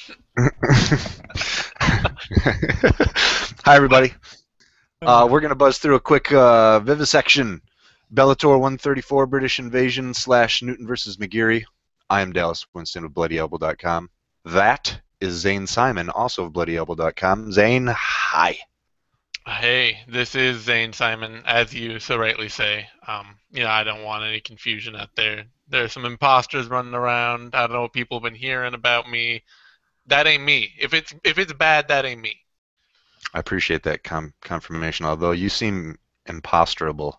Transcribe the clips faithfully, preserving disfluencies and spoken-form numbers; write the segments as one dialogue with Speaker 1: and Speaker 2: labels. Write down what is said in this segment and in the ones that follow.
Speaker 1: Hi, everybody. Uh, we're going to buzz through a quick uh, vivisection. Bellator one thirty-four British Invasion slash Newton versus McGeary. I am Dallas Winston of Bloody Elbow dot com. That is Zane Simon, also of Bloody Elbow dot com. Zane, hi.
Speaker 2: Hey, this is Zane Simon, as you so rightly say. Um, you know, I don't want any confusion out there. There are some imposters running around. I don't know what people have been hearing about me. That ain't me. If it's if it's bad, that ain't me.
Speaker 1: I appreciate that com- confirmation, although you seem imposterable.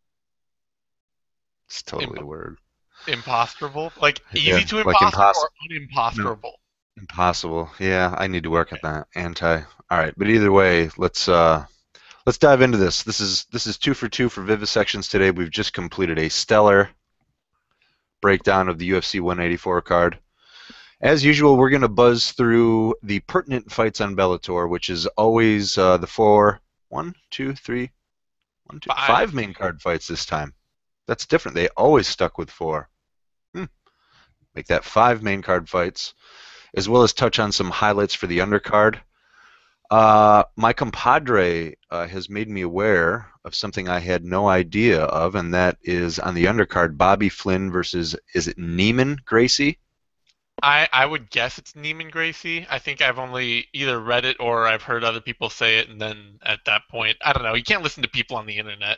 Speaker 1: It's totally
Speaker 2: Imp
Speaker 1: the word.
Speaker 2: imposterable? Like
Speaker 1: Yeah,
Speaker 2: easy to
Speaker 1: like
Speaker 2: imposter
Speaker 1: impossible.
Speaker 2: or
Speaker 1: No,
Speaker 2: unimposterable?
Speaker 1: impossible. Yeah, I need to work at that. Anti. All right, but either way, let's uh, let's dive into this. This is this is two for two for vivisections today. We've just completed a stellar breakdown of the U F C one eighty-four card. As usual, we're going to buzz through the pertinent fights on Bellator, which is always uh, the four, one, two, three, one, two, five
Speaker 2: Five.
Speaker 1: main card fights this time. That's different. They always stuck with four. Hmm. Make that five main card fights, as well as touch on some highlights for the undercard. Uh, my compadre uh, has made me aware of something I had no idea of, and that is on the undercard, Bobby Flynn versus, is it Neiman Gracie?
Speaker 2: I I would guess it's Neiman Gracie. I think I've only either read it or I've heard other people say it, and then at that point, I don't know. You can't listen to people on the internet.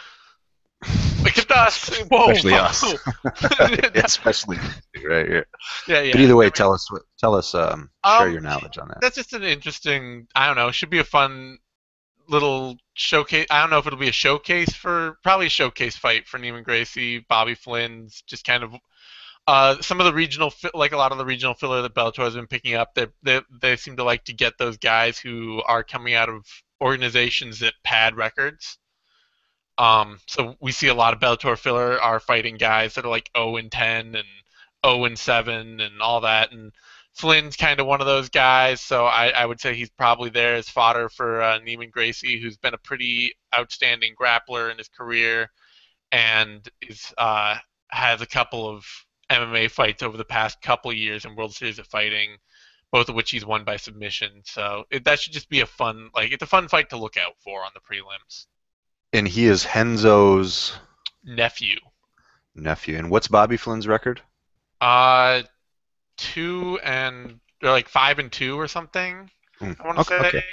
Speaker 2: Except us. Whoa,
Speaker 1: Especially us.
Speaker 2: whoa.
Speaker 1: Especially right here.
Speaker 2: Yeah,
Speaker 1: But
Speaker 2: yeah.
Speaker 1: either way,
Speaker 2: I mean,
Speaker 1: tell us what, tell us, um, share
Speaker 2: um,
Speaker 1: your knowledge on that.
Speaker 2: that's just an interesting. I don't know. Should be a fun little showcase. I don't know if it'll be a showcase for probably a showcase fight for Neiman Gracie, Bobby Flynn's. Just kind of uh, some of the regional, like a lot of the regional filler that Bellator has been picking up. They they they seem to like to get those guys who are coming out of organizations that pad records. Um, so we see a lot of Bellator filler are fighting guys that are like zero and ten and zero and seven and all that. And Flynn's kind of one of those guys, so I, I would say he's probably there as fodder for uh, Neiman Gracie, who's been a pretty outstanding grappler in his career and is uh, has a couple of M M A fights over the past couple of years in World Series of Fighting, both of which he's won by submission. So it, that should just be a fun, like it's a fun fight to look out for on the prelims.
Speaker 1: And he is Henzo's
Speaker 2: Nephew.
Speaker 1: nephew. And what's Bobby Flynn's record?
Speaker 2: Uh, two and or like five and two or something.
Speaker 1: Mm,
Speaker 2: I want to
Speaker 1: okay,
Speaker 2: say,
Speaker 1: okay,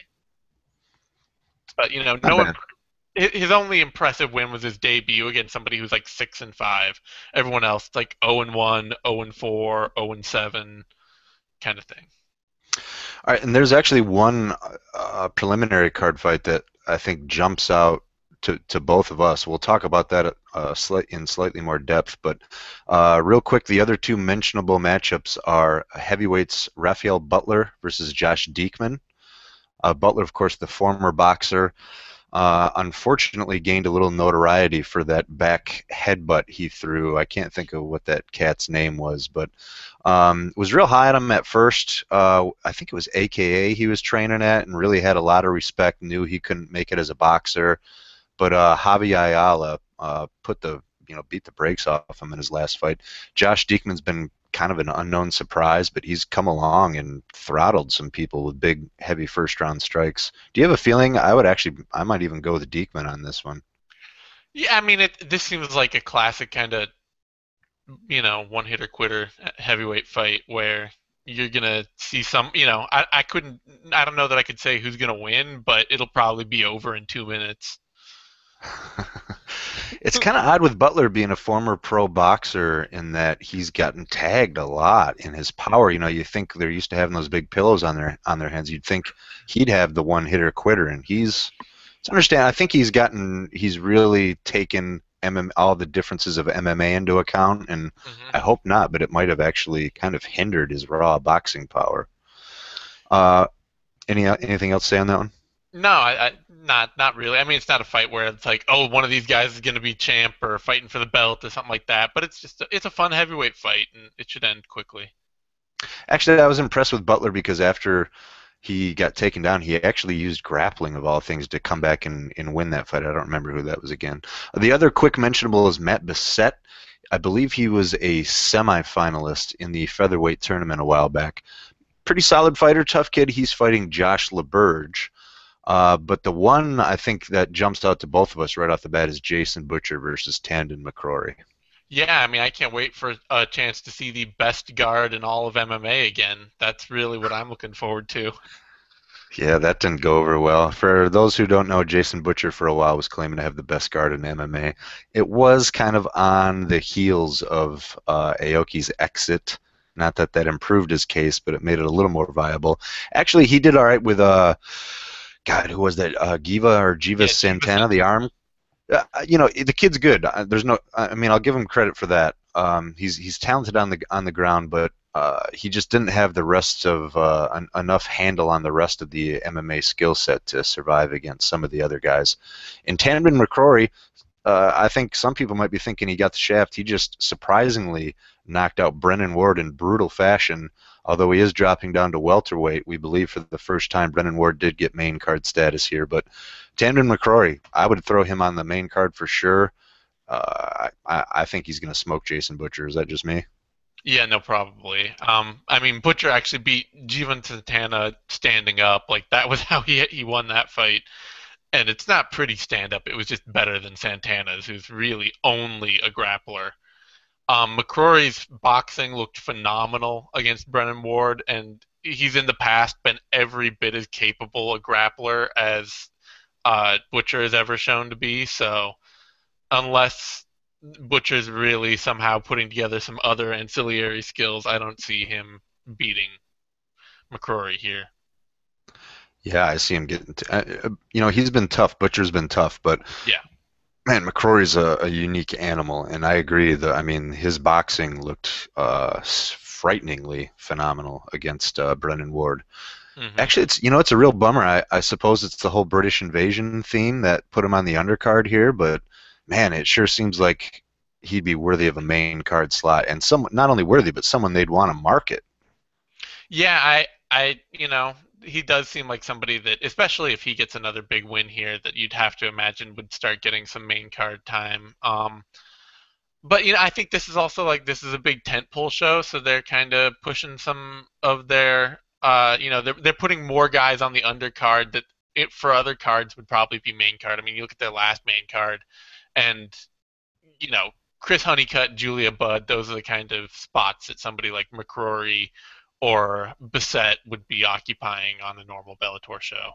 Speaker 2: but you know,
Speaker 1: not
Speaker 2: no one.
Speaker 1: bad.
Speaker 2: His only impressive win was his debut against somebody who's like six and five. Everyone else like zero and one, zero and four, zero and seven, kind of thing.
Speaker 1: All right, and there's actually one uh, preliminary card fight that I think jumps out to, to both of us. We'll talk about that uh, slight, in slightly more depth, but uh, real quick, the other two mentionable matchups are heavyweights Rafael Butler versus Josh Diekman. Uh, Butler, of course, the former boxer, uh, unfortunately gained a little notoriety for that back headbutt he threw. I can't think of what that cat's name was, but um, was real high on him at first. Uh, I think it was A K A he was training at, and really had a lot of respect. Knew he couldn't make it as a boxer, but uh, Javi Ayala uh, put the you know beat the brakes off him in his last fight. Josh Diekman's been kind of an unknown surprise, but he's come along and throttled some people with big, heavy first round strikes. Do you have a feeling? I would actually, I might even go with Diekman on this one.
Speaker 2: Yeah, I mean, it. This seems like a classic kind of you know one hitter quitter heavyweight fight where you're gonna see some. You know, I I couldn't. I don't know that I could say who's gonna win, but it'll probably be over in two minutes.
Speaker 1: It's kind of odd with Butler being a former pro boxer in that he's gotten tagged a lot in his power. You know, you think they're used to having those big pillows on their on their hands. You'd think he'd have the one hitter quitter, and he's. To understand, I think he's gotten he's really taken M M, all the differences of M M A into account, and I
Speaker 2: hmm
Speaker 1: hope not, but it might have actually kind of hindered his raw boxing power. Uh, any anything else to say on that one?
Speaker 2: No, I, I not not really. I mean, it's not a fight where it's like, oh, one of these guys is going to be champ or fighting for the belt or something like that. But it's just a, it's a fun heavyweight fight, and it should end quickly.
Speaker 1: Actually, I was impressed with Butler because after he got taken down, he actually used grappling of all things to come back and, and win that fight. I don't remember who that was again. The other quick mentionable is Matt Bissett. I believe he was a semifinalist in the featherweight tournament a while back. pretty solid fighter, tough kid. He's fighting Josh LeBurge. Uh, but the one I think that jumps out to both of us right off the bat is Jason Butcher versus Tandon McCrory.
Speaker 2: Yeah, I mean, I can't wait for a chance to see the best guard in all of M M A again. That's really what I'm looking forward to.
Speaker 1: Yeah, that didn't go over well. For those who don't know, Jason Butcher for a while was claiming to have the best guard in M M A. It was kind of on the heels of uh, Aoki's exit. Not that that improved his case, but it made it a little more viable. Actually, he did all right with uh, God, who was that? Uh, Giva or Jiva
Speaker 2: Yeah, Jiva
Speaker 1: Santana, the arm. Uh, you know, the kid's good. Uh, There's no, I mean, I'll give him credit for that. Um, he's he's talented on the on the ground, but uh, he just didn't have the rest of uh, en- enough handle on the rest of the M M A skill set to survive against some of the other guys. In Tandon McCrory, uh, I think some people might be thinking he got the shaft. He just surprisingly knocked out Brennan Ward in brutal fashion. Although he is dropping down to welterweight, we believe for the first time Brennan Ward did get main card status here. But Tandon McCrory, I would throw him on the main card for sure. Uh, I, I think he's going to smoke Jason Butcher. Is that just me?
Speaker 2: Yeah, no, probably. Um, I mean, Butcher actually beat Jivan Santana standing up. Like that was how he he won that fight. And it's not pretty stand up. It was just better than Santana's, who's really only a grappler. Um, McCrory's boxing looked phenomenal against Brennan Ward, and he's in the past been every bit as capable a grappler as uh, Butcher has ever shown to be. So unless Butcher's really somehow putting together some other ancillary skills, I don't see him beating McCrory here.
Speaker 1: Yeah, I see him getting. T- uh, you know, he's been tough. Butcher's been tough, but
Speaker 2: Yeah.
Speaker 1: man, McCrory's a, a unique animal, and I agree that I mean his boxing looked uh, frighteningly phenomenal against uh, Brennan Ward.
Speaker 2: hmm
Speaker 1: Actually, it's you know it's a real bummer. I, I suppose it's the whole British invasion theme that put him on the undercard here, but man, it sure seems like he'd be worthy of a main card slot, and some not only worthy, but someone they'd want to market.
Speaker 2: Yeah, I, I, you know, he does seem like somebody that, especially if he gets another big win here, that you'd have to imagine would start getting some main card time. Um, but you know, I think this is also like this is a big tentpole show, so they're kind of pushing some of their, uh, you know, they're they're putting more guys on the undercard that it, for other cards would probably be main card. I mean, you look at their last main card, and you know, Chris Honeycutt, Julia Budd, those are the kind of spots that somebody like McCrory or Bissett would be occupying on a normal Bellator show.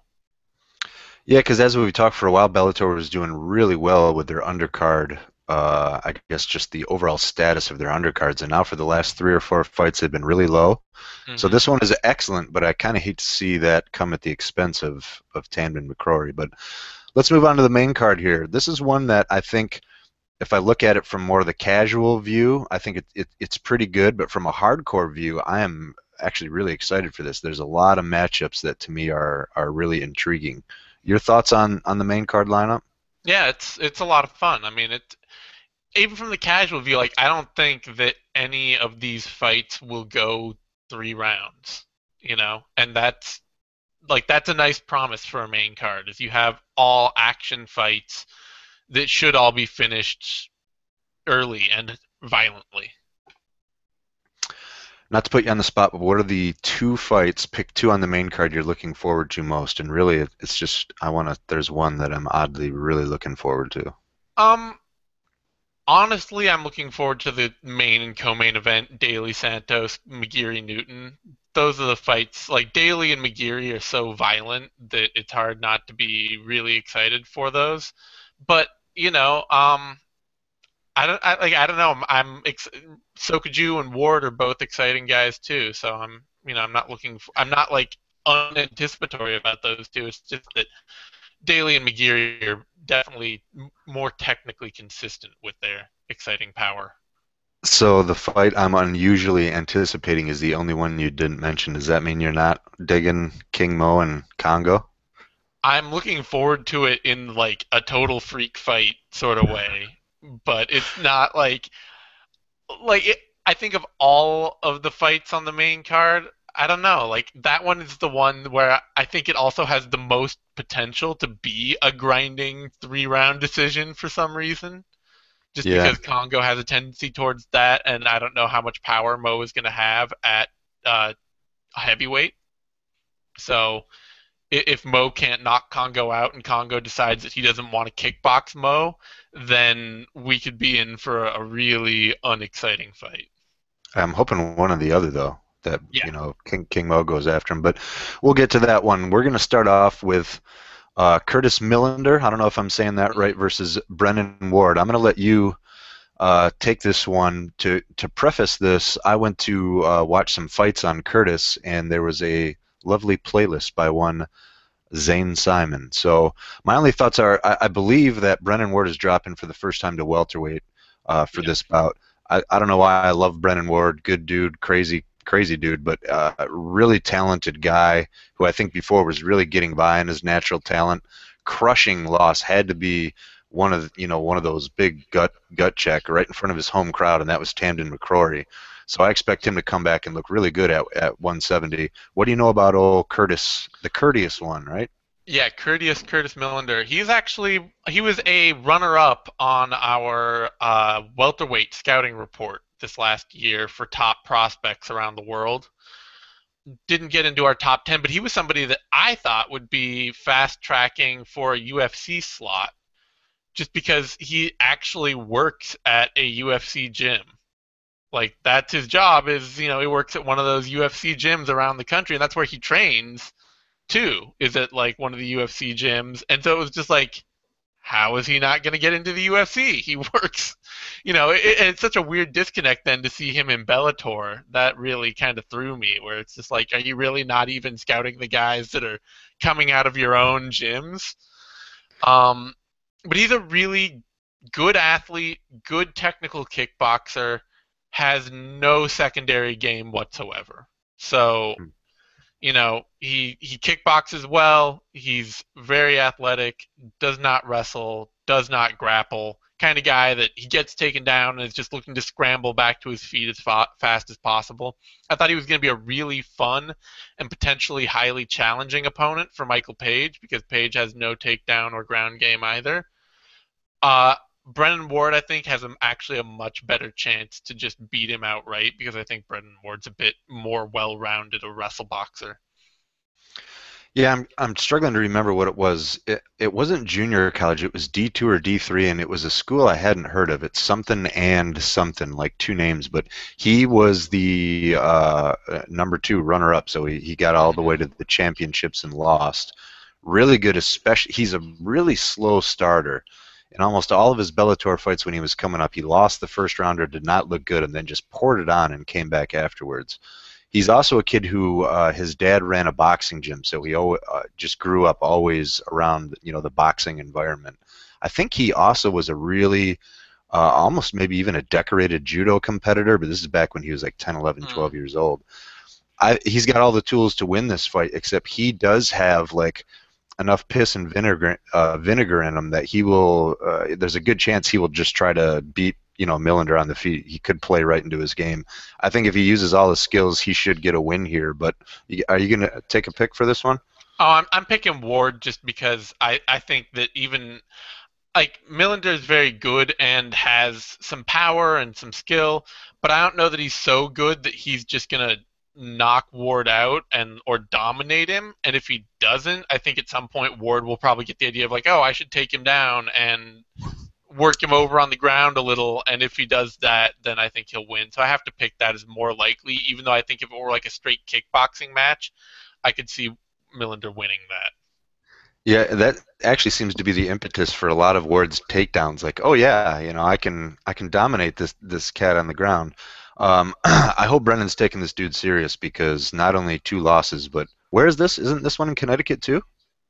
Speaker 1: Yeah, because as we've talked for a while, Bellator was doing really well with their undercard. Uh, I guess just the overall status of their undercards, and now for the last three or four fights, they've been really low. So
Speaker 2: hmm
Speaker 1: this one is excellent, but I kind of hate to see that come at the expense of of Tandon McCrory. But let's move on to the main card here. This is one that I think, if I look at it from more of the casual view, I think it, it it's pretty good. But from a hardcore view, I am actually really excited for this. There's a lot of matchups that to me are are really intriguing. Your thoughts on on the main card lineup?
Speaker 2: Yeah, it's it's a lot of fun. I mean, it even from the casual view, like I don't think that any of these fights will go three rounds. You know, and that's like that's a nice promise for a main card. Is you have all action fights that should all be finished early and violently.
Speaker 1: Not to put you on the spot, but what are the two fights? Pick two on the main card you're looking forward to most. And really, it- it's just I want to. There's one that I'm oddly really looking forward to.
Speaker 2: Um, Honestly, I'm looking forward to the main and co-main event, Daly Santos, McGeary Newton. Those are the fights. Like Daly and McGeary are so violent that it's hard not to be really excited for those. But you know, um, I don't I, like I don't know. I'm, I'm ex- Sokaju and Ward are both exciting guys too. So I'm you know I'm not looking. For, I'm not like unanticipatory about those two. It's just that Daly and McGeary are definitely m- more technically consistent with their exciting power.
Speaker 1: So the fight I'm unusually anticipating is the only one you didn't mention. Does that mean you're not digging King Mo and Congo?
Speaker 2: I'm looking forward to it in like a total freak fight sort of way, but it's not like like it, I think of all of the fights on the main card. I don't know. Like that one is the one where I think it also has the most potential to be a grinding three round decision for some reason. Just
Speaker 1: Yeah.
Speaker 2: because Congo has a tendency towards that, and I don't know how much power Mo is going to have at uh, a heavyweight. So if Mo can't knock Congo out and Congo decides that he doesn't want to kickbox Mo, then we could be in for a really unexciting fight.
Speaker 1: I'm hoping one or the other though. That
Speaker 2: Yeah.
Speaker 1: you know King King Mo goes after him, but we'll get to that one. We're going to start off with uh, Curtis Millender. I don't know if I'm saying that right versus Brennan Ward. I'm going to let you uh, take this one. To to preface this, I went to uh, watch some fights on Curtis, and there was a lovely playlist by one Zane Simon. So my only thoughts are, I, I believe that Brennan Ward is dropping for the first time to welterweight uh, for
Speaker 2: Yeah.
Speaker 1: this bout. I, I don't know why I love Brennan Ward. Good dude, crazy crazy dude, but uh, a really talented guy who I think before was really getting by in his natural talent. Crushing loss had to be one of you know one of those big gut gut check right in front of his home crowd, and that was Tamden McCrory. So I expect him to come back and look really good at at one seventy. What do you know about old Curtis, the courteous one, right?
Speaker 2: Yeah, Curtis Curtis Millender. He's actually he was a runner-up on our uh, welterweight scouting report this last year for top prospects around the world. Didn't get into our top ten, but he was somebody that I thought would be fast tracking for a U F C slot just because he actually works at a U F C gym. Like that's his job is, you know, he works at one of those U F C gyms around the country and that's where he trains too, is at like one of the U F C gyms. And so it was just like how is he not going to get into the U F C? He works, you know, it, it's such a weird disconnect then to see him in Bellator. That really kind of threw me, where it's just like, are you really not even scouting the guys that are coming out of your own gyms? Um, but he's a really good athlete, good technical kickboxer, has no secondary game whatsoever. So you know, he he kickboxes well. He's very athletic. Does not wrestle. Does not grapple. Kind of guy that he gets taken down and is just looking to scramble back to his feet as fa- fast as possible. I thought he was going to be a really fun and potentially highly challenging opponent for Michael Page because Page has no takedown or ground game either. Uh, Brennan Ward, I think, has a, actually a much better chance to just beat him outright because I think Brennan Ward's a bit more well-rounded a wrestle boxer.
Speaker 1: Yeah, I'm I'm struggling to remember what it was. It it wasn't junior college. It was D two or D three, and it was a school I hadn't heard of. It's something and something, like two names. But he was the uh, uh, number two runner-up, so he, he got all the way to the championships and lost. Really good, especially he's a really slow starter. In almost all of his Bellator fights when he was coming up, he lost the first rounder, did not look good, and then just poured it on and came back afterwards. He's also a kid who uh, his dad ran a boxing gym, so he uh, just grew up always around you know the boxing environment. I think he also was a really uh, almost maybe even a decorated judo competitor, but this is back when he was like ten, eleven,
Speaker 2: Mm.
Speaker 1: twelve years old. I, he's got all the tools to win this fight, except he does have like enough piss and vinegar uh, vinegar in him that he will. Uh, there's a good chance he will just try to beat you know Millender on the feet. He could play right into his game. I think if he uses all his skills, he should get a win here. But are you going to take a pick for this one?
Speaker 2: Oh, I'm I'm picking Ward just because I I think that even like Millender is very good and has some power and some skill, but I don't know that he's so good that he's just gonna knock Ward out and or dominate him. And if he doesn't, I think at some point Ward will probably get the idea of like, oh, I should take him down and work him over on the ground a little. And if he does that, then I think he'll win. So I have to pick that as more likely, even though I think if it were like a straight kickboxing match, I could see Millender winning that.
Speaker 1: Yeah, that actually seems to be the impetus for a lot of Ward's takedowns. Like, oh yeah, you know, I can I can dominate this this cat on the ground. Um, I hope Brennan's taking this dude serious because not only two losses, but where is this? Isn't this one in Connecticut too?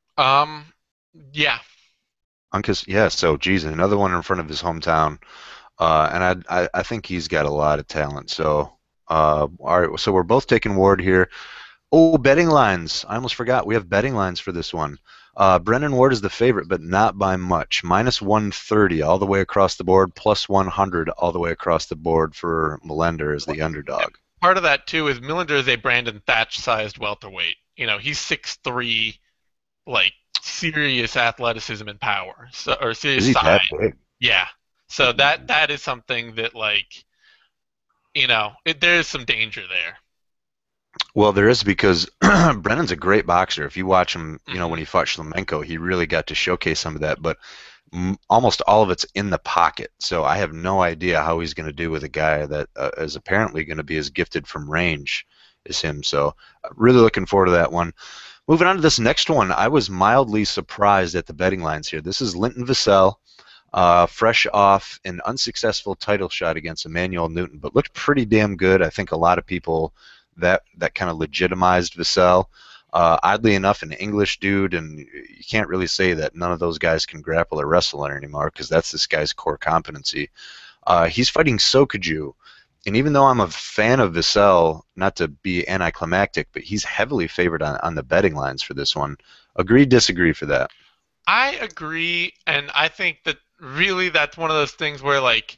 Speaker 2: Um, yeah,
Speaker 1: Uncas, yeah. So, geez, another one in front of his hometown, uh, and I, I I think he's got a lot of talent. So, uh, all right. So we're both taking Ward here. Oh, betting lines. I almost forgot. We have betting lines for this one. Uh, Brennan Ward is the favorite, but not by much. Minus one thirty all the way across the board, plus one hundred all the way across the board for Melender as the underdog.
Speaker 2: part of that too is Millender is a Brandon Thatch-sized welterweight. You know, he's six three, like serious athleticism and power, so or
Speaker 1: Is
Speaker 2: serious
Speaker 1: he
Speaker 2: size.
Speaker 1: that big?
Speaker 2: Yeah, so that that is something that like you know it, there is some danger there.
Speaker 1: Well, there is because Brennan's a great boxer. If you watch him, you know, when
Speaker 2: Hmm.
Speaker 1: he fought Shlemenko, he really got to showcase some of that. But m- almost all of it's in the pocket. So I have no idea how he's going to do with a guy that uh, is apparently going to be as gifted from range as him. So uh, really looking forward to that one. Moving on to this next one, I was mildly surprised at the betting lines here. This is Linton Vassell, uh, fresh off an unsuccessful title shot against Emmanuel Newton, but looked pretty damn good. I think a lot of people that that kind of legitimized Vassell. Uh, oddly enough, an English dude, and you can't really say that none of those guys can grapple or wrestle anymore because that's this guy's core competency. Uh, he's fighting Sokoju, and even though I'm a fan of Vassell, not to be anticlimactic, but he's heavily favored on, on the betting lines for this one. Agree, disagree for that.
Speaker 2: I agree, and I think that really that's one of those things where like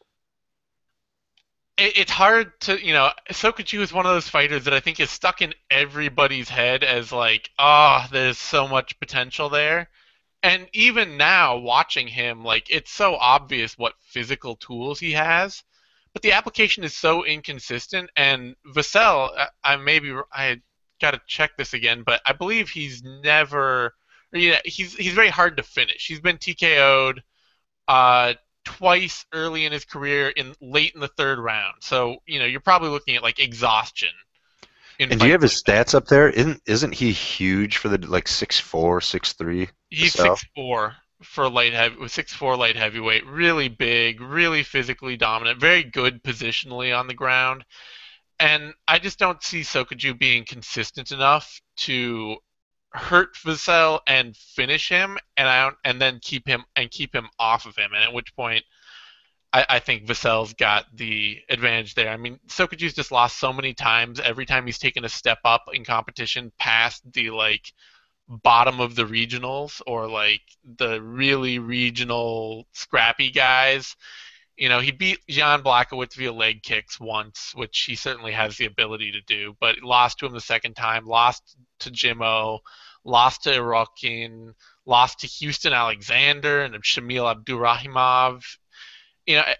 Speaker 2: it, it's hard to, you know, Sokachu is one of those fighters that I think is stuck in everybody's head as like, ah, oh, there's so much potential there. And even now, watching him, like it's so obvious what physical tools he has, but the application is so inconsistent. And Vassell, I, I maybe I got to check this again, but I believe he's never, yeah, he's he's very hard to finish. He's been T K O'd uh, twice early in his career, in late in the third round. So you know you're probably looking at like exhaustion in
Speaker 1: And do you have
Speaker 2: fights
Speaker 1: his
Speaker 2: like that.
Speaker 1: stats up there? Isn't isn't he huge for the like six four, six three
Speaker 2: He's
Speaker 1: Vassell?
Speaker 2: six four for light heavy, with six four light heavyweight. Really big, really physically dominant, very good positionally on the ground. And I just don't see Sokoju being consistent enough to hurt Vassell and finish him, and I don't, and then keep him and keep him off of him. And at which point, I, I think Vassell's got the advantage there. I mean, Sokoju's just lost so many times. Every time he's taken a step up in competition past the like bottom of the regionals or like the really regional scrappy guys. You know, he beat Jan Blachowicz via leg kicks once, which he certainly has the ability to do, but lost to him the second time, lost to Jimmo, lost to Irokin, lost to Houston Alexander and Shamil Abdurrahimov. You know,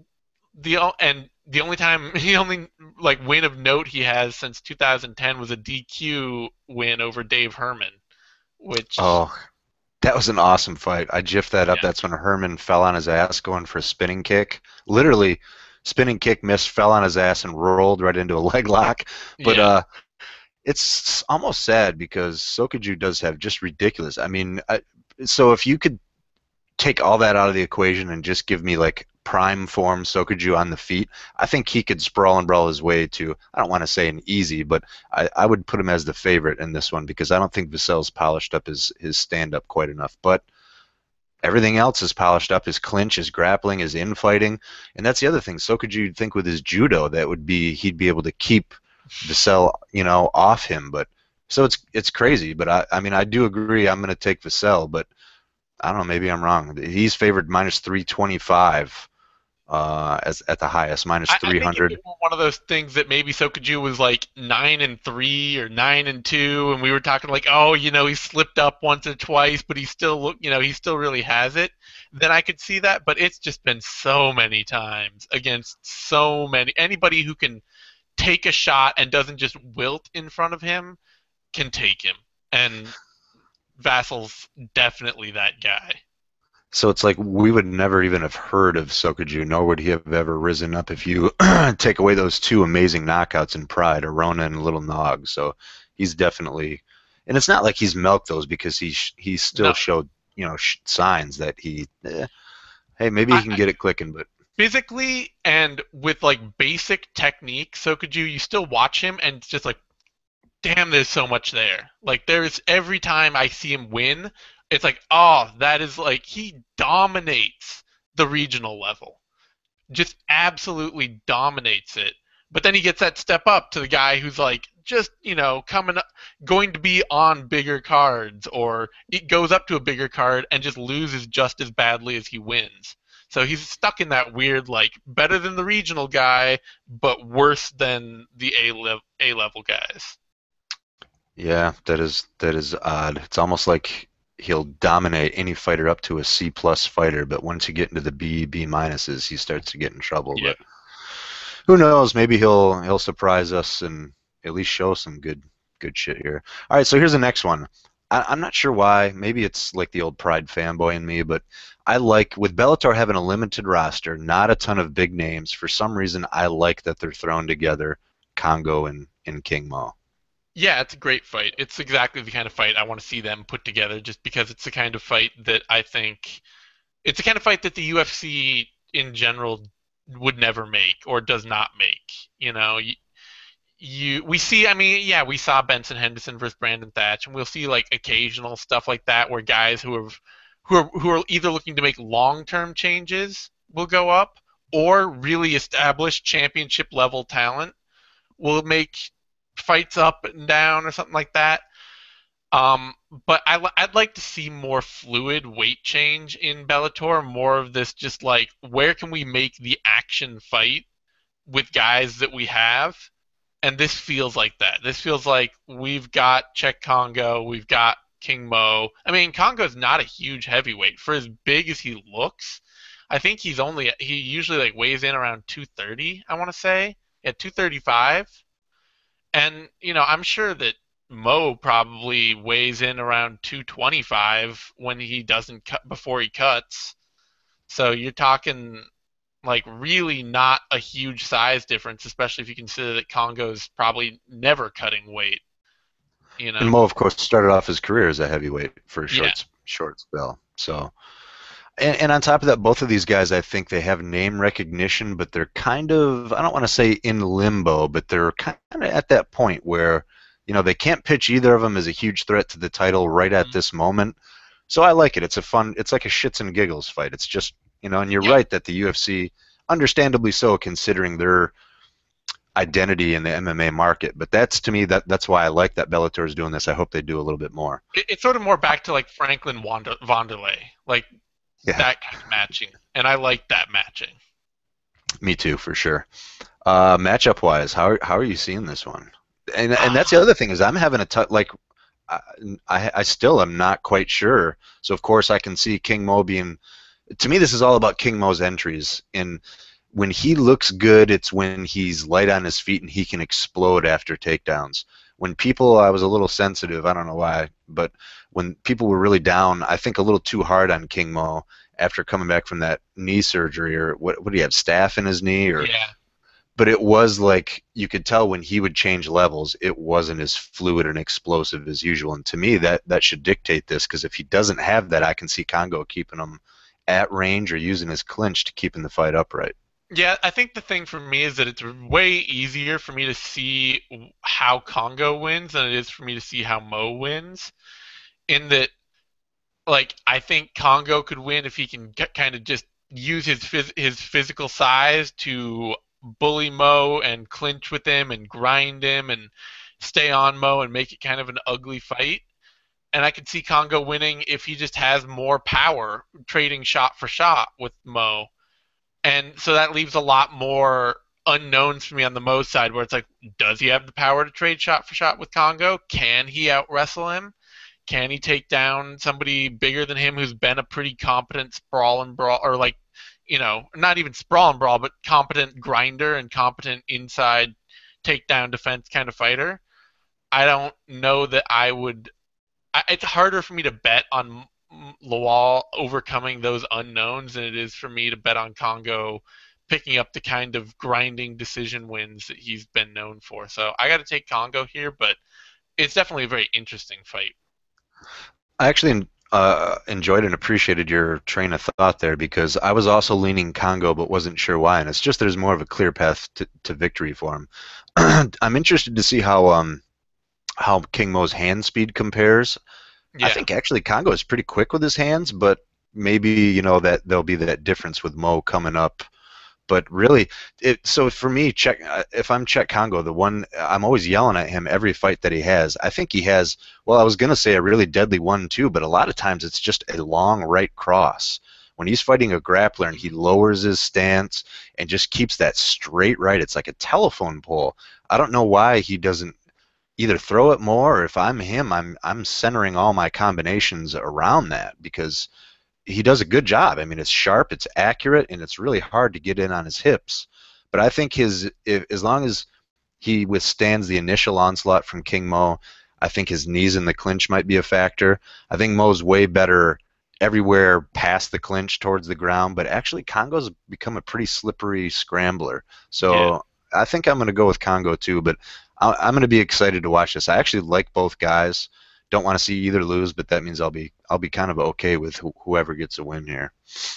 Speaker 2: the and the only time the only like win of note he has since two thousand ten was a D Q win over Dave Herman, which
Speaker 1: Oh, that was an awesome fight. I jiffed that up.
Speaker 2: yeah,
Speaker 1: That's when Herman fell on his ass going for a spinning kick. Literally, spinning kick missed, fell on his ass, and rolled right into a leg lock. But
Speaker 2: yeah.
Speaker 1: uh, it's almost sad because Sokoju does have just ridiculous. I mean, I, so if you could take all that out of the equation and just give me like prime form Sokoju on the feet, I think he could sprawl and brawl his way to, I don't want to say an easy, but I, I would put him as the favorite in this one because I don't think Vassell's polished up his, his stand up quite enough. But everything else is polished up, his clinch, his grappling, his infighting. And that's the other thing. Sokoju, you'd think with his judo that would be, he'd be able to keep Vassell, you know, off him. But so it's it's crazy. But I, I mean, I do agree. I'm going to take Vassell, but I don't know. Maybe I'm wrong. He's favored minus three twenty-five uh, as at the highest, minus
Speaker 2: I, I think if it
Speaker 1: three hundred.
Speaker 2: were one of those things that maybe Sokoju was like nine and three or nine and two, and we were talking like, oh, you know, he slipped up once or twice, but he still look, you know, he still really has it. Then I could see that. But it's just been so many times against so many. Anybody who can take a shot and doesn't just wilt in front of him can take him. And Vassal's definitely that guy.
Speaker 1: So it's like we would never even have heard of Sokoju, nor would he have ever risen up if you take away those two amazing knockouts in Pride, Arona and Little Nog. So he's definitely, and it's not like he's milked those because he sh- he still
Speaker 2: No,
Speaker 1: showed you know sh- signs that he, eh, hey, maybe he
Speaker 2: I,
Speaker 1: can get it clicking, but
Speaker 2: physically and with like basic technique, so could you you still watch him and it's just like, damn, there's so much there. Like there's every time I see him win, it's like, oh, that is like he dominates the regional level. Just absolutely dominates it. But then he gets that step up to the guy who's like just, you know, coming up, going to be on bigger cards, or it goes up to a bigger card and just loses just as badly as he wins. So he's stuck in that weird, like, better than the regional guy, but worse than the A level A level guys.
Speaker 1: yeah, that is that is odd. It's almost like he'll dominate any fighter up to a C plus fighter, but once you get into the B B minuses, he starts to get in trouble.
Speaker 2: Yeah.
Speaker 1: But who knows? Maybe he'll he'll surprise us and at least show some good good shit here. All right, so here's the next one. I, I'm not sure why. Maybe it's like the old Pride fanboy in me, but I like with Bellator having a limited roster, not a ton of big names. For some reason, I like that they're thrown together, Congo and and King Mo.
Speaker 2: Yeah, it's a great fight. It's exactly the kind of fight I want to see them put together, just because it's the kind of fight that I think it's the kind of fight that the U F C in general would never make or does not make. You know, you, you we see. I mean, yeah, we saw Benson Henderson versus Brandon Thatch, and we'll see like occasional stuff like that where guys who have who are who are either looking to make long-term changes will go up, or really established championship level talent will make fights up and down or something like that. Um, but I, I'd like to see more fluid weight change in Bellator, more of this just like where can we make the action fight with guys that we have, and this feels like that. This feels like we've got Czech Congo, we've got King Mo. I mean, Congo's not a huge heavyweight for as big as he looks. I think he's only he usually like weighs in around two thirty. I want to say at two thirty-five. And, you know, I'm sure that Mo probably weighs in around two twenty-five when he doesn't cut before he cuts. So you're talking like really not a huge size difference, especially if you consider that Congo's probably never cutting weight, you
Speaker 1: And
Speaker 2: know?
Speaker 1: Mo, of course, started off his career as a heavyweight for a
Speaker 2: Yeah.
Speaker 1: short short spell. So, and, and on top of that, both of these guys, I think they have name recognition, but they're kind of, I don't want to say in limbo, but they're kind of at that point where, you know, they can't pitch either of them as a huge threat to the title right at
Speaker 2: Mhm.
Speaker 1: this moment. So I like it. It's a fun, it's like a shits and giggles fight. It's just, you know, and you're
Speaker 2: Yeah.
Speaker 1: right that the U F C, understandably so, considering their identity in the M M A market. But that's to me that that's why I like that Bellator is doing this. I hope they do a little bit more.
Speaker 2: It, it's sort of more back to like Franklin Wander, Wanderlei, like
Speaker 1: Yeah,
Speaker 2: that kind of matching. And I like that matching.
Speaker 1: me too, for sure. Uh, matchup wise, how how are you seeing this one? And and that's the
Speaker 2: Ah,
Speaker 1: other thing is I'm having a tough like I, I I still am not quite sure. So of course I can see King Mo being. To me, this is all about King Mo's entries. And when he looks good, it's when he's light on his feet and he can explode after takedowns. When people, I was a little sensitive, I don't know why, but when people were really down, I think a little too hard on King Mo after coming back from that knee surgery, or what? What do you have? Staph in his knee, or?
Speaker 2: yeah.
Speaker 1: But it was like you could tell when he would change levels, it wasn't as fluid and explosive as usual. And to me, that that should dictate this, because if he doesn't have that, I can see Congo keeping him at range or using his clinch to keeping the fight upright.
Speaker 2: Yeah, I think the thing for me is that it's way easier for me to see how Congo wins than it is for me to see how Mo wins. In that, like, I think Congo could win if he can kind of just use his phys- his physical size to bully Mo and clinch with him and grind him and stay on Mo and make it kind of an ugly fight. And I could see Congo winning if he just has more power, trading shot for shot with Mo. And so that leaves a lot more unknowns for me on the Mo side, where it's like, does he have the power to trade shot for shot with Congo? Can he out wrestle him? Can he take down somebody bigger than him who's been a pretty competent sprawl and brawl, or like, you know, not even sprawl and brawl, but competent grinder and competent inside takedown defense kind of fighter? I don't know that I would. I, it's harder for me to bet on Lawal overcoming those unknowns than it is for me to bet on Congo picking up the kind of grinding decision wins that he's been known for. So I got to take Congo here, but it's definitely a very interesting fight.
Speaker 1: I actually uh, enjoyed and appreciated your train of thought there, because I was also leaning Congo but wasn't sure why, and it's just there's more of a clear path to, to victory for him. I'm interested to see how um how King Mo's hand speed compares. I
Speaker 2: Yeah.
Speaker 1: think actually Congo is pretty quick with his hands, but maybe you know that there'll be that difference with Mo coming up. But really, it so for me, check uh, if I'm Czech Congo, the one I'm always yelling at him every fight that he has. I think he has. Well, I was gonna say a really deadly one too, but a lot of times it's just a long right cross. When he's fighting a grappler and he lowers his stance and just keeps that straight right, it's like a telephone pole. I don't know why he doesn't either throw it more, or if I'm him, I'm I'm centering all my combinations around that, because he does a good job. I mean, it's sharp, it's accurate, and it's really hard to get in on his hips. But I think his if, as long as he withstands the initial onslaught from King Mo. I think his knees in the clinch might be a factor. I think Mo's way better everywhere past the clinch towards the ground, but actually Congo's become a pretty slippery scrambler.
Speaker 2: Yeah.
Speaker 1: So I think I'm going to go with Congo too, but I- I'm going to be excited to watch this. I actually like both guys. Don't want to see either lose, but that means I'll be I'll be kind of okay with wh- whoever gets a win here.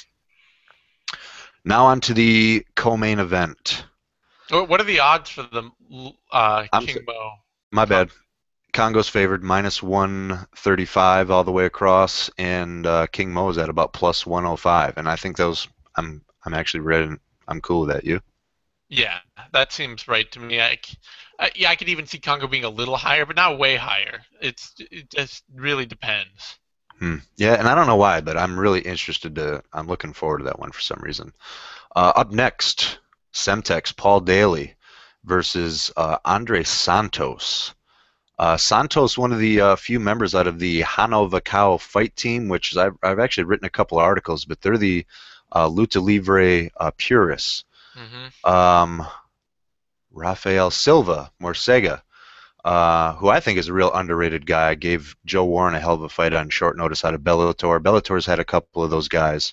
Speaker 1: Now on to the co-main event.
Speaker 2: What what are the odds for the uh,
Speaker 1: I'm
Speaker 2: King Mo?
Speaker 1: My
Speaker 2: Con-
Speaker 1: bad. Congo's favored minus one thirty-five all the way across, and uh, King Mo's at about plus one oh five. And I think those I'm I'm actually ready. I'm cool with that. You?
Speaker 2: Yeah, that seems right to me. I, c- I- yeah, I could even see Congo being a little higher, but not way higher. It's it just really depends.
Speaker 1: Hmm. Yeah, and I don't know why, but I'm really interested to. I'm looking forward to that one for some reason. Uh, up next, Semtex Paul Daly versus uh, Andre Santos. Uh, Santos, one of the uh, few members out of the Hano Vacao fight team, which is, I've, I've actually written a couple articles, but they're the uh, Luta Livre uh, purists.
Speaker 2: Hmm.
Speaker 1: Um, Rafael Silva, Morcega, uh, who I think is a real underrated guy, gave Joe Warren a hell of a fight on short notice out of Bellator. Bellator's had a couple of those guys.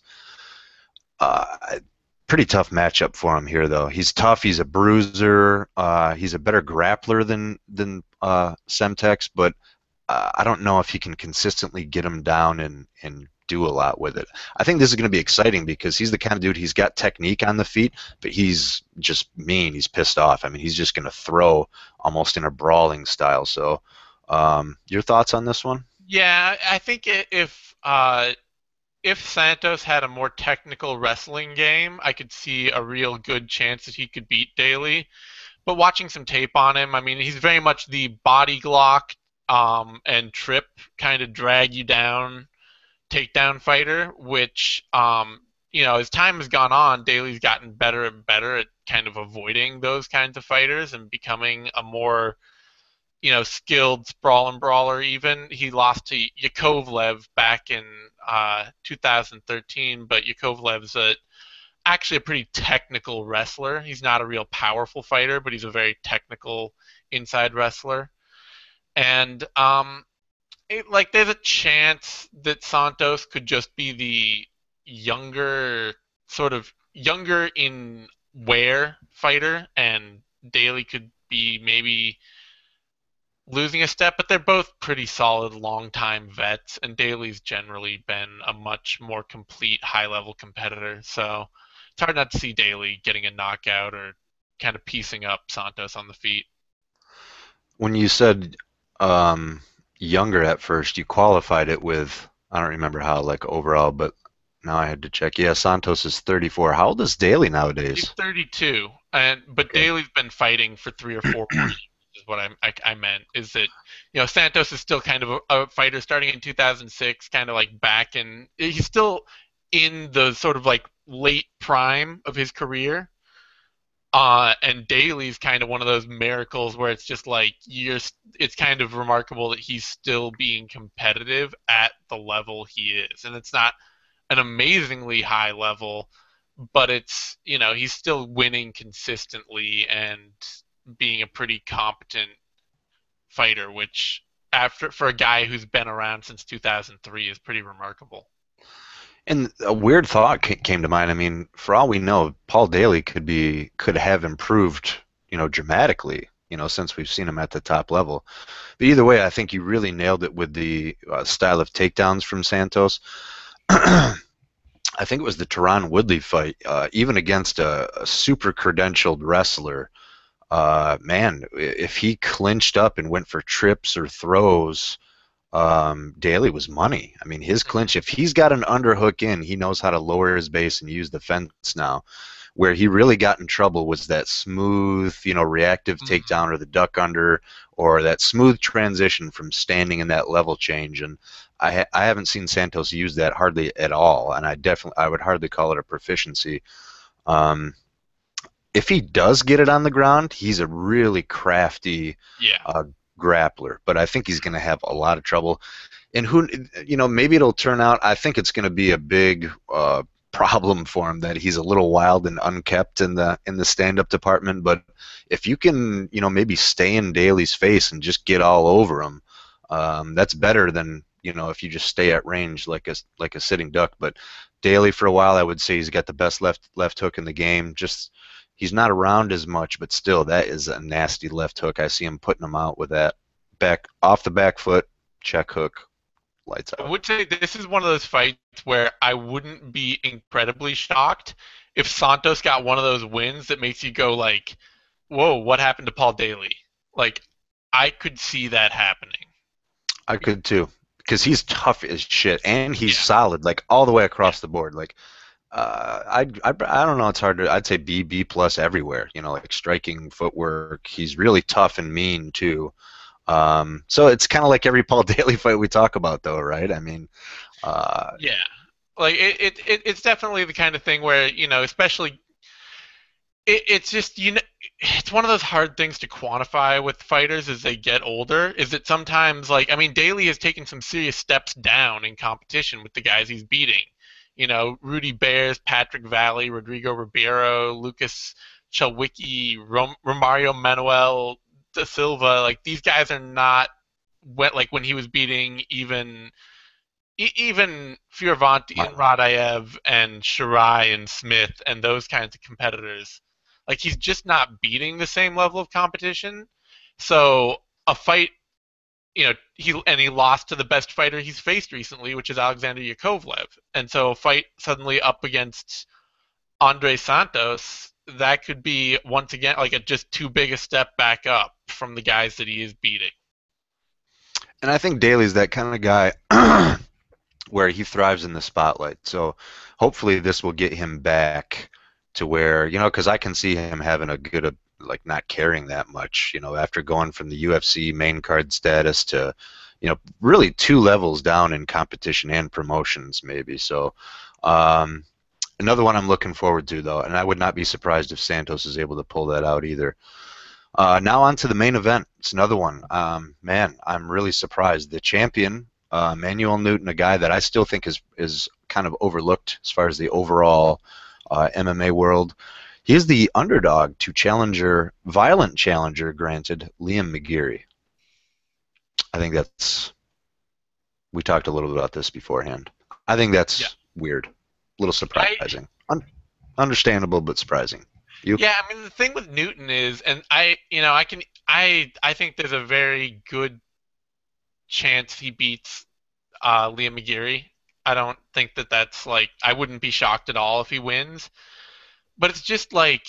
Speaker 1: Uh, Pretty tough matchup for him here, though. He's tough. He's a bruiser. Uh, he's a better grappler than than uh, Semtex, but uh, I don't know if he can consistently get him down and and do a lot with it. I think this is going to be exciting because he's the kind of dude. He's got technique on the feet, but he's just mean. He's pissed off. I mean, he's just going to throw almost in a brawling style. So, um, your thoughts on this one?
Speaker 2: Yeah, I think i- if uh, if Santos had a more technical wrestling game, I could see a real good chance that he could beat Daly. But watching some tape on him, I mean, he's very much the body glock um, and trip kind of drag you down takedown fighter, which um, you know, as time has gone on, Daly's gotten better and better at kind of avoiding those kinds of fighters and becoming a more you know skilled sprawl and brawler. Even he lost to Yakovlev back in uh, two thousand thirteen, but Yakovlev's a actually a pretty technical wrestler. He's not a real powerful fighter, but he's a very technical inside wrestler. And um, it, like, there's a chance that Santos could just be the younger, sort of younger in wear fighter, and Daly could be maybe losing a step, but they're both pretty solid long-time vets, and Daly's generally been a much more complete high-level competitor. So it's hard not to see Daly getting a knockout or kind of piecing up Santos on the feet.
Speaker 1: When you said um, younger at first, you qualified it with, I don't remember how, like overall, but now I had to check. Yeah, Santos is thirty-four. How old is Daly
Speaker 2: He's
Speaker 1: nowadays?
Speaker 2: thirty-two, and but
Speaker 1: Okay.
Speaker 2: Daly's been fighting for three or four more years. Is what I, I I meant is that you know Santos is still kind of a, a fighter starting in two thousand six, kind of like back in he's still in the sort of like late prime of his career. Uh, and Daly's kind of one of those miracles where it's just like you're. It's kind of remarkable that he's still being competitive at the level he is, and it's not an amazingly high level, but it's you know he's still winning consistently and being a pretty competent fighter, which after for a guy who's been around since two thousand three is pretty remarkable.
Speaker 1: And a weird thought ca- came to mind. I mean, for all we know, Paul Daly could be could have improved, you know, dramatically, you know, since we've seen him at the top level. But either way, I think you really nailed it with the uh, style of takedowns from Santos. I think it was the Teron Woodley fight, uh, even against a, a super credentialed wrestler. Uh, man, if he clinched up and went for trips or throws, um, Daly was money. I mean, his clinch,
Speaker 2: Hmm.
Speaker 1: if he's got an underhook in, he knows how to lower his base and use the fence now. Where he really got in trouble was that smooth, you know, reactive
Speaker 2: Hmm.
Speaker 1: takedown or the duck under, or that smooth transition from standing in that level change. And I ha- I haven't seen Santos use that hardly at all, and I definitely I would hardly call it a proficiency. Um, if he does get it on the ground, he's a really crafty
Speaker 2: Yeah.
Speaker 1: uh, grappler, but I think he's going to have a lot of trouble. And who, you know, maybe it'll turn out. I think it's going to be a big uh, problem for him that he's a little wild and unkept in the in the stand-up department. But if you can, you know, maybe stay in Daly's face and just get all over him, um, that's better than, you know, if you just stay at range like a like a sitting duck. But Daly, for a while, I would say he's got the best left left hook in the game. Just he's not around as much, but still, that is a nasty left hook. I see him putting him out with that back off the back foot check hook. Lights
Speaker 2: I
Speaker 1: out.
Speaker 2: would say this is one of those fights where I wouldn't be incredibly shocked if Santos got one of those wins that makes you go like, "Whoa, what happened to Paul Daly?" Like, I could see that happening.
Speaker 1: I could too, because he's tough as shit and he's
Speaker 2: Yeah,
Speaker 1: solid, like all the way
Speaker 2: yeah.
Speaker 1: across the board. Like, uh, I, I, I don't know. It's hard to. I'd say B, B plus everywhere. You know, like striking, footwork. He's really tough and mean too. Um, so it's kind of like every Paul Daly fight we talk about, though, right? I mean, uh,
Speaker 2: Yeah. Like it, it, it it's definitely the kind of thing where, you know, especially it, it's just you know it's one of those hard things to quantify with fighters as they get older is that sometimes like I mean Daly has taken some serious steps down in competition with the guys he's beating. You know, Rudy Bears, Patrick Valley, Rodrigo Ribeiro, Lucas Chalwicki, Rom- Romario Manuel da Silva, like these guys are not wet like when he was beating even e- even Fioravanti and Radaev and Shirai and Smith and those kinds of competitors, like he's just not beating the same level of competition. So a fight, you know, he and he lost to the best fighter he's faced recently, which is Alexander Yakovlev. And so a fight suddenly up against Andre Santos, that could be once again like a just too big a step back up from the guys that he is beating.
Speaker 1: and I think Daly's that kind of guy where he thrives in the spotlight. So hopefully this will get him back to where, you know, because I can see him having a good, uh, like not caring that much, you know, after going from the U F C main card status to, you know, really two levels down in competition and promotions maybe. So um, another one I'm looking forward to though, and I would not be surprised if Santos is able to pull that out either. Uh, now on to the main event. It's another one. Um, man, I'm really surprised. The champion, uh, Manuel Newton, a guy that I still think is is kind of overlooked as far as the overall uh, M M A world. He is the underdog to challenger, violent challenger, granted, Liam McGeary. I think that's. We talked a little bit about this beforehand. I think
Speaker 2: Yeah.
Speaker 1: that's weird, a little
Speaker 2: I
Speaker 1: surprising, Un- understandable but surprising. You?
Speaker 2: Yeah, I mean the thing with Newton is, and I, you know, I can, I, I think there's a very good chance he beats uh, Liam McGeary. I don't think that that's like, I wouldn't be shocked at all if he wins. But it's just like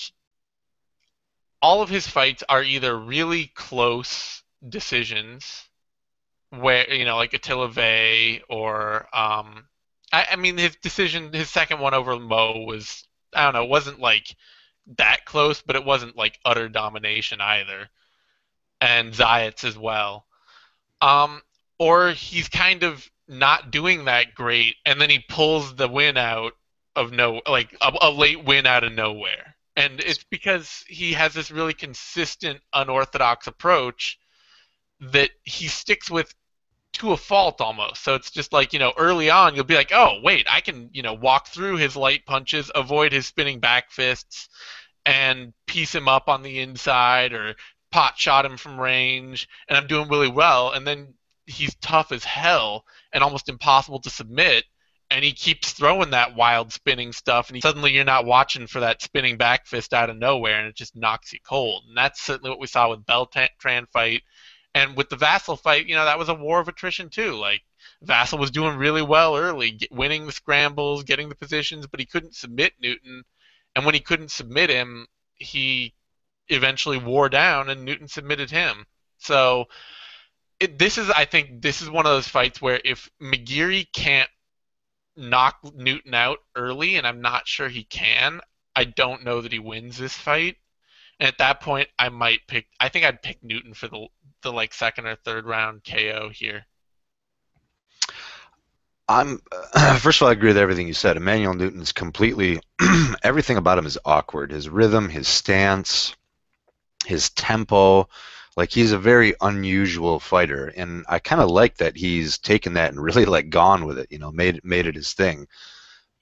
Speaker 2: all of his fights are either really close decisions, where you know, like Attila Vey, or um, I, I mean his decision, his second one over Mo was, I don't know, wasn't like that close, but it wasn't like utter domination either. And Zayat's as well. Um, or he's kind of not doing that great, and then he pulls the win out of no, like a, a late win out of nowhere. And it's because he has this really consistent, unorthodox approach that he sticks with to a fault almost. So it's just like, you know, early on you'll be like, oh, wait, I can, you know, walk through his light punches, avoid his spinning back fists, and piece him up on the inside or pot shot him from range, and I'm doing really well. And then he's tough as hell and almost impossible to submit. And he keeps throwing that wild spinning stuff, and he, suddenly you're not watching for that spinning back fist out of nowhere, and it just knocks you cold. And that's certainly what we saw with Beltran fight, and with the Vassal fight. You know, that was a war of attrition too. Like Vassal was doing really well early, get, winning the scrambles, getting the positions, but he couldn't submit Newton, and when he couldn't submit him, he eventually wore down, and Newton submitted him. So it, this is, I think, this is one of those fights where if McGeary can't knock Newton out early, and I'm not sure he can, I don't know that he wins this fight. And at that point, I might pick. I think I'd pick Newton for the the like second or third round K O here.
Speaker 1: I'm first of all, I agree with everything you said. Emmanuel Newton's completely everything about him is awkward. His rhythm, his stance, his tempo, like he's a very unusual fighter, and I kind of like that he's taken that and really like gone with it. You know, made made it his thing.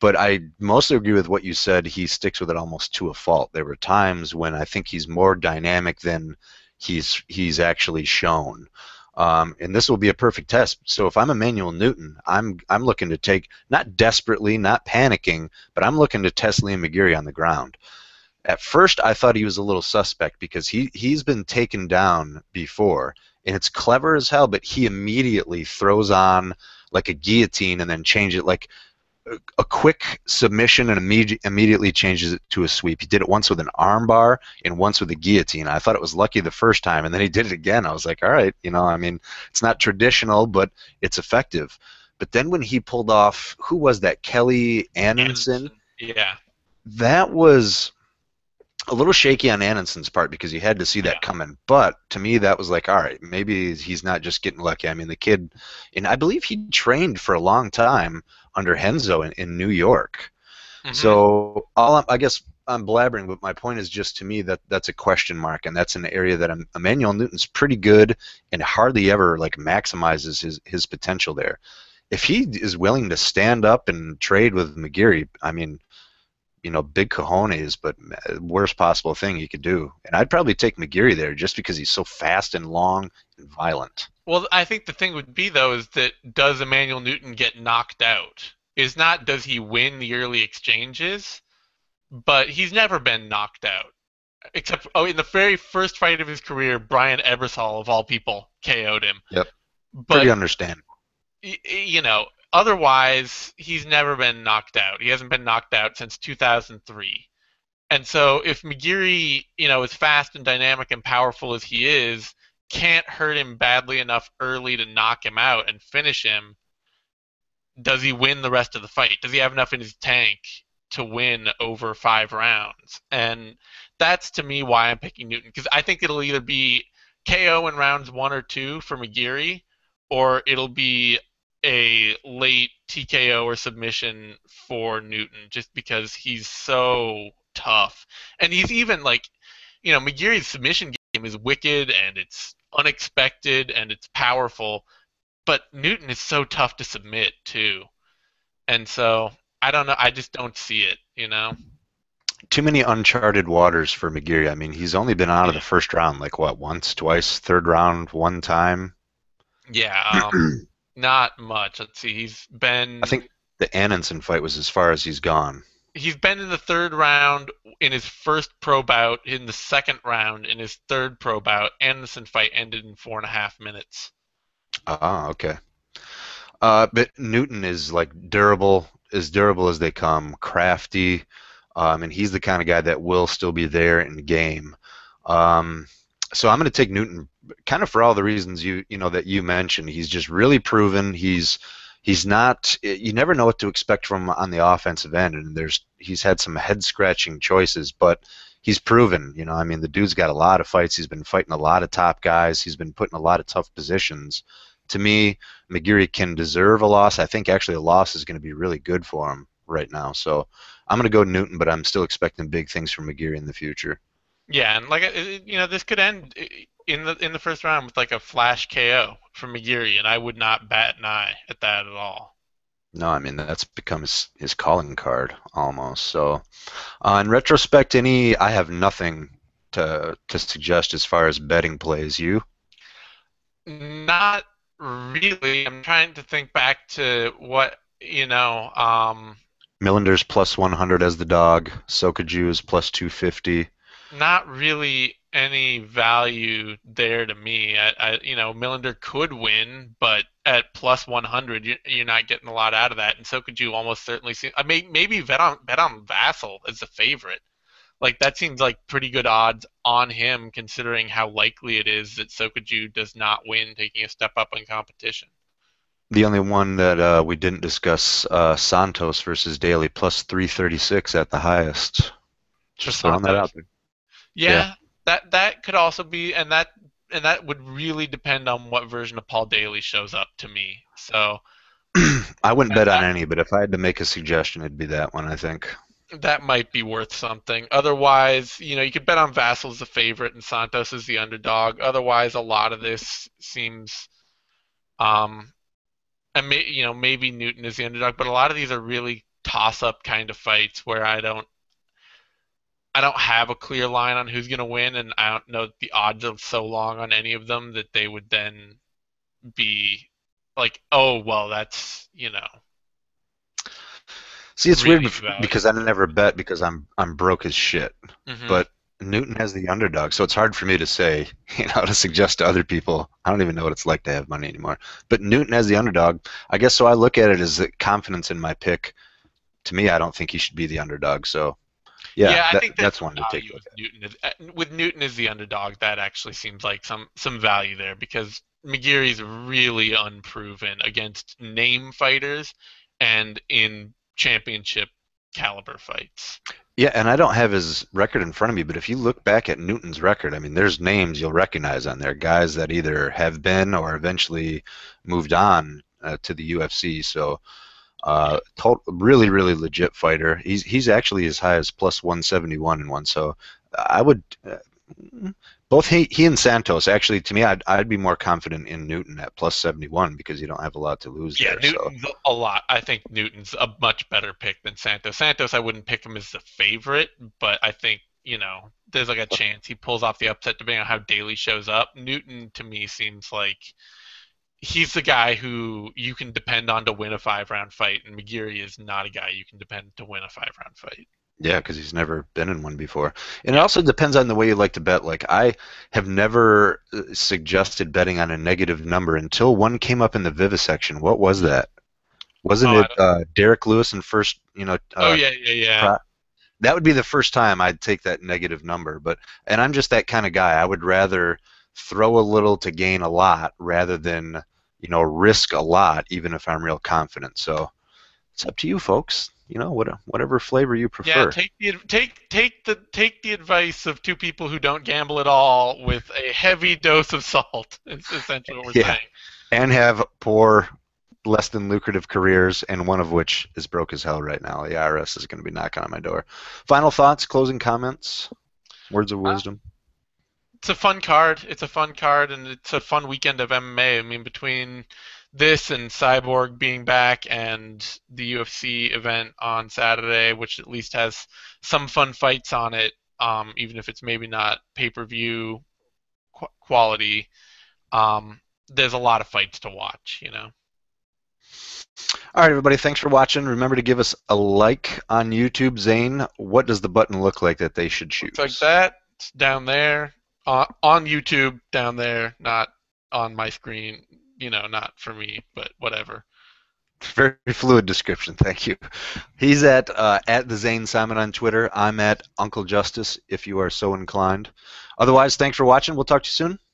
Speaker 1: but I mostly agree with what you said. He sticks with it almost to a fault. There were times when I think he's more dynamic than he's he's actually shown. Um, and this will be a perfect test. So if I'm Emmanuel Newton, I'm I'm looking to take, not desperately, not panicking, but I'm looking to test Liam McGeary on the ground. At first, I thought he was a little suspect because he he's been taken down before, and it's clever as hell. But he immediately throws on like a guillotine and then change it like a, a quick submission and immediate, immediately changes it to a sweep. He did it once with an armbar and once with a guillotine. I thought it was lucky the first time, and then he did it again. I was like, all right, you know, I mean, it's not traditional, but it's effective. But then when he pulled off, who was that? Kelly Anderson?
Speaker 2: Anderson. Yeah.
Speaker 1: That was a little shaky on Anderson's part because you had to see that
Speaker 2: Yeah.
Speaker 1: coming. But to me, that was like, all right, maybe he's not just getting lucky. I mean, the kid, and I believe he trained for a long time under Henzo in, in New York.
Speaker 2: Hmm.
Speaker 1: So all I'm, I guess I'm blabbering, but my point is just to me that that's a question mark, and that's an area that I'm, Emmanuel Newton's pretty good and hardly ever like maximizes his his potential there. If he is willing to stand up and trade with McGeary, I mean, you know, big cojones, but worst possible thing he could do. And I'd probably take McGeary there just because he's so fast and long and violent.
Speaker 2: Well, I think the thing would be though is that does Emmanuel Newton get knocked out? Is not does he win the early exchanges, but he's never been knocked out. Except oh, in the very first fight of his career, Brian Ebersol of all people K O'd him.
Speaker 1: Yep, pretty
Speaker 2: But
Speaker 1: understandable.
Speaker 2: y- you know, otherwise he's never been knocked out. He hasn't been knocked out since two thousand three. And so if McGeary, you know, as fast and dynamic and powerful as he is, can't hurt him badly enough early to knock him out and finish him, does he win the rest of the fight? Does he have enough in his tank to win over five rounds? And that's to me why I'm picking Newton because I think it'll either be K O in rounds one or two for McGeary, or it'll be a late T K O or submission for Newton, just because he's so tough. And he's even like, you know, McGeary's submission game is wicked and it's unexpected and it's powerful, but Newton is so tough to submit too. And so I don't know. I just don't see it. You know.
Speaker 1: Too many uncharted waters for McGeary. I mean, he's only been out of
Speaker 2: Yeah.
Speaker 1: the first round like what, once, twice, third round, one time.
Speaker 2: Yeah. Um. Not much. Let's see. He's
Speaker 1: I
Speaker 2: been
Speaker 1: think the Antonsen fight was as far as he's gone.
Speaker 2: he's been in the third round in his first pro bout, in the second round in his third pro bout. Anderson fight ended in four and a half minutes.
Speaker 1: Ah, okay. Uh, but Newton is like durable, as durable as they come, crafty, um, and he's the kind of guy that will still be there in the game. Um, so I'm going to take Newton, kind of for all the reasons you you know that you mentioned. He's just really proven. He's he's not. You never know what to expect from him on the offensive end, and there's he's had some head scratching choices, but he's proven. You know, I mean, the dude's got a lot of fights. He's been fighting a lot of top guys. He's been put in a lot of tough positions. To me, McGeary can deserve a loss. I think actually a loss is going to be really good for him right now. So I'm going to go Newton, but I'm still expecting big things from McGeary in the future.
Speaker 2: Yeah, and like uh, you know, this could end in the in the first round with like a flash K O from McGeary, and I would not bat an eye at that at all.
Speaker 1: No, I mean that's become his, his calling card almost. So, uh, in retrospect, any I have nothing to to suggest as far as betting plays. You?
Speaker 2: Not really. I'm trying to think back to what you know. Um,
Speaker 1: Millender's plus one hundred as the dog. Sokaju is plus two fifty.
Speaker 2: not really any value there to me. I, I you know, Millender could win, but at plus one hundred, you, you're not getting a lot out of that. And so could you almost certainly see. I mean, maybe bet on bet on Vassal as the favorite. Like that seems like pretty good odds on him, considering how likely it is that Sokoju does not win, taking a step up in competition.
Speaker 1: The only one that uh, we didn't discuss, uh, Santos versus Daly, plus three thirty-six at the highest.
Speaker 2: For
Speaker 1: Just throwing that
Speaker 2: Santos,
Speaker 1: out there. Yeah.
Speaker 2: yeah, that that could also be, and that and that would really depend on what version of Paul Daly shows up to me. So
Speaker 1: I wouldn't
Speaker 2: that,
Speaker 1: bet on
Speaker 2: that
Speaker 1: any, but if I had to make a suggestion, it'd be that one, I think.
Speaker 2: that might be worth something. Otherwise, you know, you could bet on Vassal as the favorite and Santos as the underdog. Otherwise, a lot of this seems, um, and may, you know, maybe Newton is the underdog, but a lot of these are really toss-up kind of fights where I don't I don't have a clear line on who's gonna win, and I don't know the odds are so long on any of them that they would then be like, oh well, that's you know
Speaker 1: See, it's weird
Speaker 2: really
Speaker 1: bef- because
Speaker 2: valuable.
Speaker 1: I never bet because I'm I'm broke as shit.
Speaker 2: Hmm.
Speaker 1: But Newton has the underdog, so it's hard for me to say, you know, to suggest to other people. I don't even know what it's like to have money anymore. But Newton has the underdog. I guess so. I look at it as the confidence in my pick. To me, I don't think he should be the underdog. So yeah,
Speaker 2: Yeah, I
Speaker 1: that
Speaker 2: think that's
Speaker 1: that's
Speaker 2: the
Speaker 1: one to take a
Speaker 2: value of
Speaker 1: look at.
Speaker 2: Newton. Is, uh, with Newton as the underdog, that actually seems like some some value there because McGeary's really unproven against name fighters and in championship caliber fights.
Speaker 1: Yeah, and I don't have his record in front of me, but if you look back at Newton's record, I mean, there's names you'll recognize on there, guys that either have been or eventually moved on uh, to the U F C. So
Speaker 2: Yeah.
Speaker 1: Uh, to- really, really legit fighter. He's he's actually as high as plus one seventy-one in one. So I would uh, both he he and Santos actually to me I'd I'd be more confident in Newton at plus seventy-one because you don't have a lot to lose
Speaker 2: Yeah,
Speaker 1: there. So
Speaker 2: Newton's a lot. I think Newton's a much better pick than Santos. Santos, I wouldn't pick him as the favorite, but I think, you know, there's like a chance he pulls off the upset depending on how Daly shows up. Newton, to me, seems like he's the guy who you can depend on to win a five round fight, and McGeary is not a guy you can depend to win a five round fight.
Speaker 1: yeah, because he's never been in one before, and it
Speaker 2: Yeah.
Speaker 1: also depends on the way you like to bet. Like I have never uh, suggested betting on a negative number until one came up in the vivisection. What was that?
Speaker 2: Oh,
Speaker 1: Wasn't
Speaker 2: I
Speaker 1: it
Speaker 2: don't,
Speaker 1: uh, Derek Lewis in first? You know,
Speaker 2: oh
Speaker 1: uh,
Speaker 2: yeah, yeah, yeah.
Speaker 1: pro- that would be the first time I'd take that negative number. But and I'm just that kind of guy. I would rather throw a little to gain a lot rather than you know risk a lot, even if I'm real confident. So it's up to you, folks. You know, what, whatever flavor you
Speaker 2: Yeah,
Speaker 1: prefer.
Speaker 2: take the take take the take the advice of two people who don't gamble at all with a heavy dose of salt. Is essentially what we're
Speaker 1: Yeah,
Speaker 2: saying.
Speaker 1: and have poor, less than lucrative careers, and one of which is broke as hell right now. The I R S is going to be knocking on my door. Final thoughts, closing comments, words of
Speaker 2: Uh,
Speaker 1: wisdom.
Speaker 2: it's a fun card. It's a fun card, and it's a fun weekend of M M A. I mean, between this and Cyborg being back, and the U F C event on Saturday, which at least has some fun fights on it, um, even if it's maybe not pay-per-view qu- quality. Um, there's a lot of fights to watch. You know.
Speaker 1: All right, everybody, thanks for watching. Remember to give us a like on YouTube. Zane, what does the button look like that they should
Speaker 2: Looks like
Speaker 1: choose?
Speaker 2: that. It's down there on, on YouTube, down there, not on my screen. You know, not for me, but whatever.
Speaker 1: Very fluid description, thank you. He's at uh, at the Zane Simon on Twitter. I'm at Uncle Justice, if you are so inclined. Otherwise, thanks for watching. We'll talk to you soon.